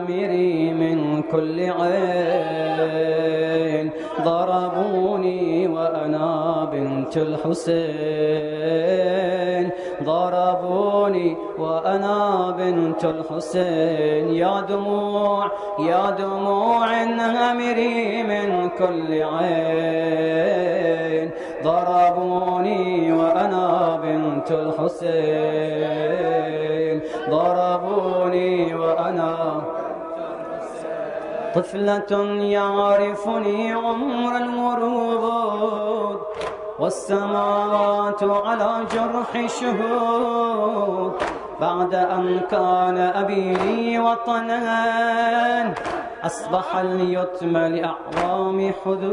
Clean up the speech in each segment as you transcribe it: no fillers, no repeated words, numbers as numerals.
النمر من كل عين، ضربوني وأنا بنت الحسين، ضربوني وأنا بنت الحسين. يا دموع يا دموع النمر من كل عين، ضربوني وأنا بنت الحسين، ضربوني وأنا طفلة يعرفني عمر الورود، والسماوات على جرح شهود، بعد أن كان أبي لي وطنا أصبح اليتم لأعوام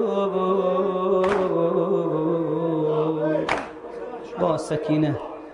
حدود. وسكينة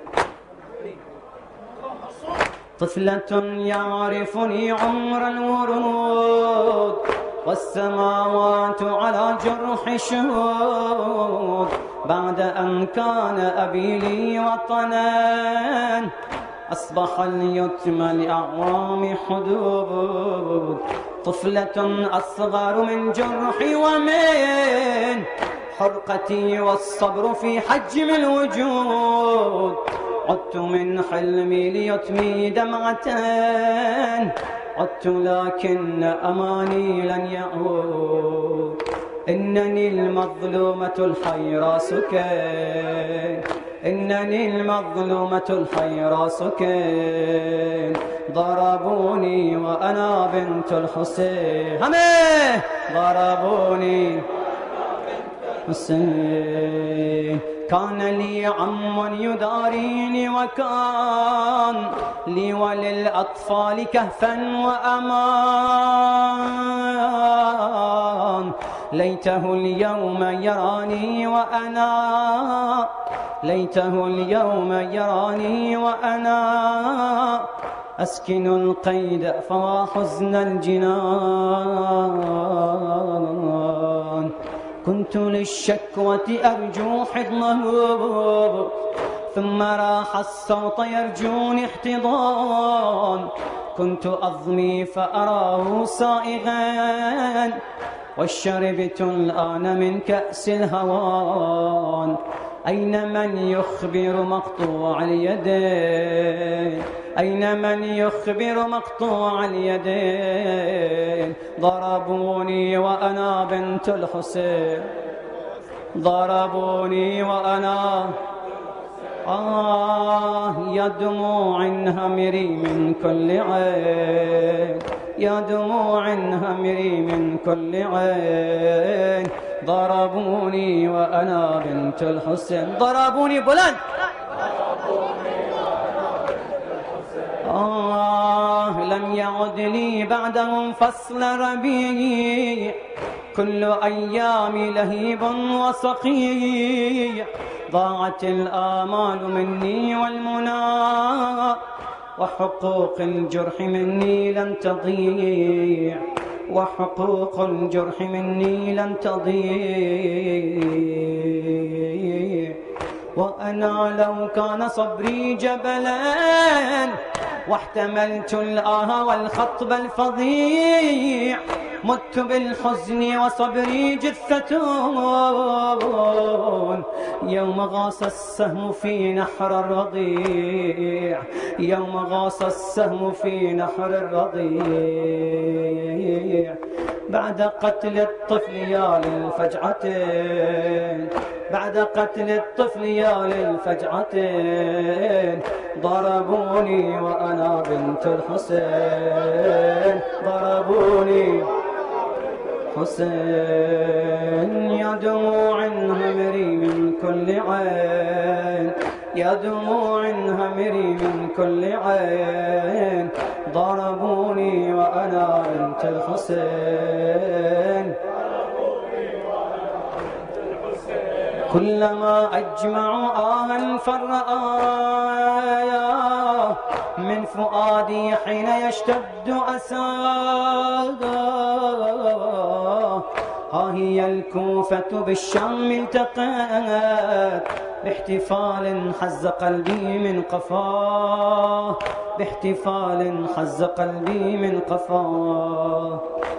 طفلة يعرفني عمر الورود، والسماوات على جرح شهود، بعد أن كان أبي لي وطنا أصبح اليتم لأعوام حدود. طفلة أصغر من جرحي ومن حرقتي، والصبر في حجم الوجود. عدت من حلمي ليتمي دمعة، عدت لكن أماني لن يعود. إنني المظلومة الحيرى سكين، إنني المظلومة الحيرى سكين، ضربوني وأنا بنت الحسين، همه ضربوني حسين. كان لي عم يداريني، وكان لي وللأطفال كهفا وأمان. ليته اليوم يراني وأنا، ليته اليوم يراني وأنا أسكن القيد فوا حزن الجنان. كنت للشكوة أرجو حضنه، ثم راح الصوت يرجوني احتضان. كنت أضمي فأراه سائغا، وشربت الآن من كأس الهوان. أين من يخبر مقطوع اليدين، أين من يخبر مقطوع اليدين. ضربوني وأنا بنت الحسين، ضربوني وأنا يا دموع همري من كل عين، يا دموع همري من كل عين. ضربوني وأنا بنت الحسين، ضربوني بلند. لم يعد لي بعدهم فصل ربيع، كل أيامي لهيب وصقيع. ضاعت الآمال مني والمنى، وحقوق الجرح مني لن تضيع، وحقوق الجرح مني لن تضيع. وأنا لو كان صبري جبلا، واحتملت الآه والخطب الفظيع، مت بالحزن وصبري جثة يوم غاص السهم في نحر الرضيع، يوم غاص السهم في نحر الرضيع. بعد قتل الطفل يا للفجعتين، بعد قتل الطفل يا للفجعتين. ضربوني وأنا بنت الحسين، ضربوني حسين. يا دموع همري من كل عين، يا دموع همري من كل عين. ضربوني وأنا بنت الحسين. كلما أجمع آها فرآيا من فؤادي حين يشتد أسادا. ها هي الكوفة بالشام التقت، باحتفال حز قلبي من قفاه، باحتفال حز قلبي من قفاه.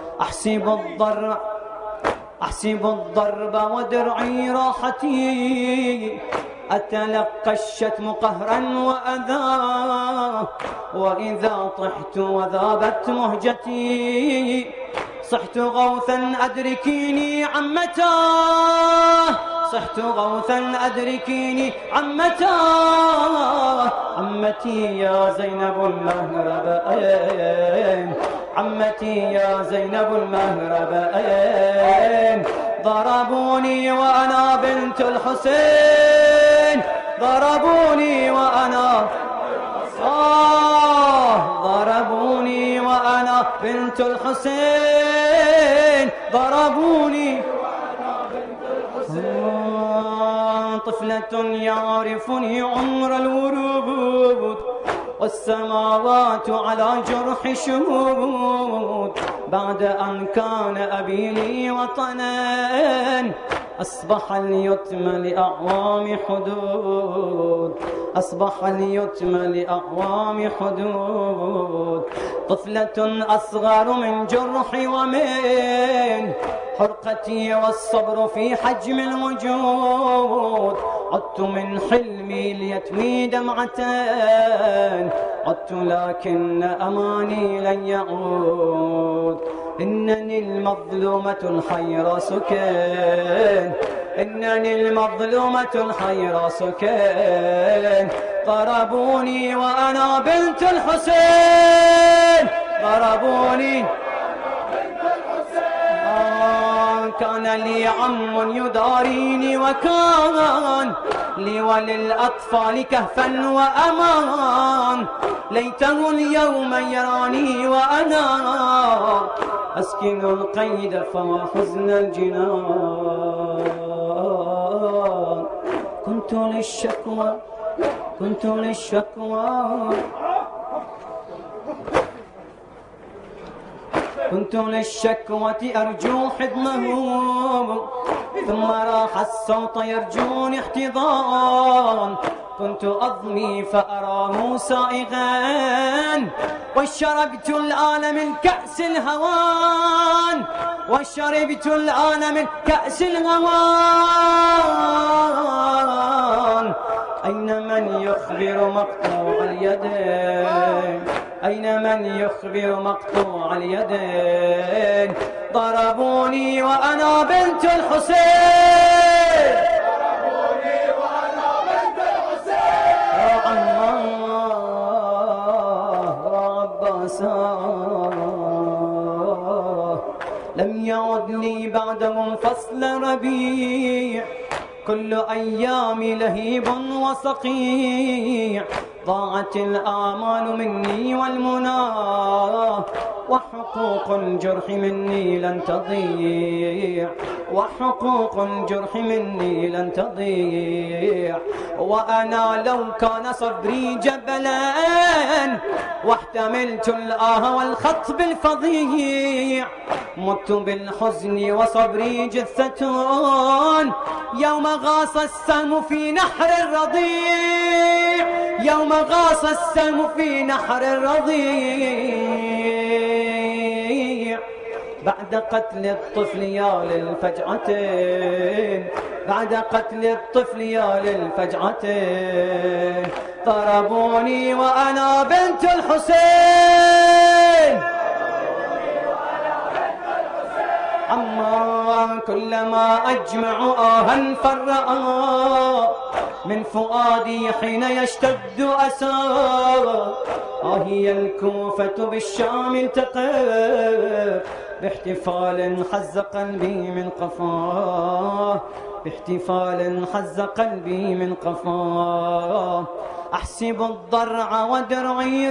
أحسب الضرب ودرعي راحتي، أتلقى الشتم قهرا وأذى، وإذا طحت وذابت مهجتي صحت غوثا أدركيني عمتاه، صحت غوثا أدركيني عمتاه. عمتي يا زينب المهربين، عمتي يا زينب المهربين، ضربوني وأنا بنت الحسين، ضربوني وأنا ضربوني وأنا بنت الحسين، ضربوني طفلة يعرفني عمر الورود، والسماوات على جرح شهود. بعد أن كان أبي لي وطنا، أصبح اليتم لأعوام حدود، أصبح اليتم لأعوام حدود. طفلة أصغر من جرحي ومن حرقتي، والصبر في حجم الوجود. عدت من حلمي ليتمي دمعتين، عدت لكن أماني لن يعود. إنني المظلومة الحيرة سكين، إنني المظلومة الحيرة سكين. ضربوني وأنا بنت الحسين، ضربوني. كان لي عم يداريني، وكان لي وللأطفال كهفا وأمان. ليته اليوم يراني وأنا أسكن القيد فما حزن الجنان. كنت للشكوى كنت للشكوى أرجو حضنه، ثم راح الصوت يرجوني احتضان. كنت أضمي فأراه سائغا، وشربت الآن من كأس الهوان، وشربت الآن من كأس الهوان. أين من يخبر مقطوع اليدين، أين من يخبر مقطوع اليدين. ضربوني وأنا بنت الحسين، ضربوني وأنا بنت الحسين. يا الله عباساه، لم يعد لي بعدهم فصل ربيع، كل أيامي لهيب وصقيع. ضاعت الآمال مني والمنى، وحقوق الجرح مني لن تضيع، وحقوق الجرح مني لن تضيع. وأنا لو كان صدري جبلا، واحتملت الآه والخطب الفظيع، مت بالحزن وصبري جثة، يوم غاص السهم في نحر الرضيع، يوم غاص السهم في نحر الرضيع. بعد قتل الطفل يا للفجعتين، بعد قتل الطفل يا للفجعتين. ضربوني وأنا بنت الحسين، عما كلما أجمع آها فرأى من فؤادي حين يشتد أسى. هي الكوفة بالشام التقت، باحتفال حز قلبي من قفاه، باحتفال حز قلبي من قفاه. أحسب الضرع ودرعي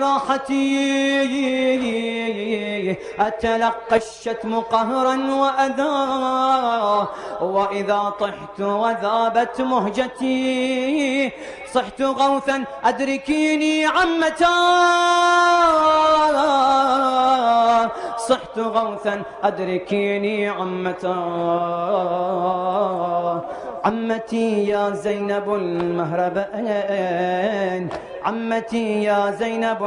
راحتي، أتلقى الشتم قهرا وأذى، وإذا طحت وذابت مهجتي صحت غوثا أدركيني عمتاه، صحت غوثا أدركيني عمتاه. عمتي يا زينب المهربين، عمتي يا زينب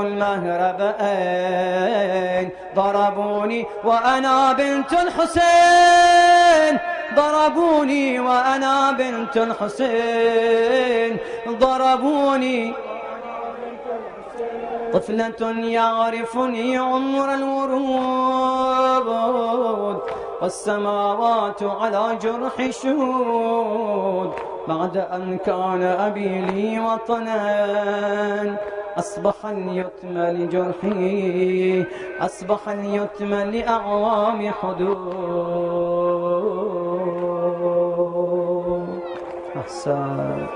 المهربين ضربوني وأنا بنت الحسين ضربوني وأنا بنت الحسين ضربوني طفلة يعرفني عمر الورود والسماوات على جرح شهود بعد أن كان أبي لي وطنا أصبح اليتم لجرحي أصبح اليتم لأعوام حدود. أحسن.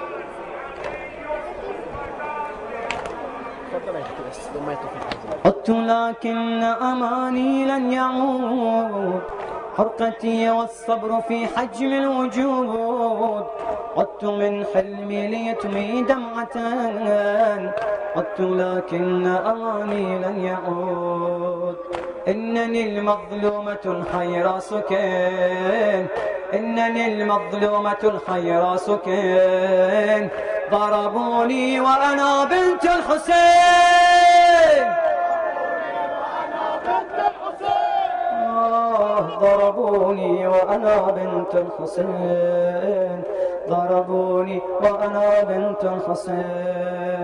عدت لكن أماني لن يعود حرقتي والصبر في حجم الوجود. عدت من حلمي ليتمي دمعة عدت لكن أماني لن يعود. إنني المظلومة الحيرى سكين إنني المظلومة الحيرى سكين ضربوني وأنا بنت الحسين ضربوني وأنا بنت الحسين ضربوني وأنا بنت الحسين.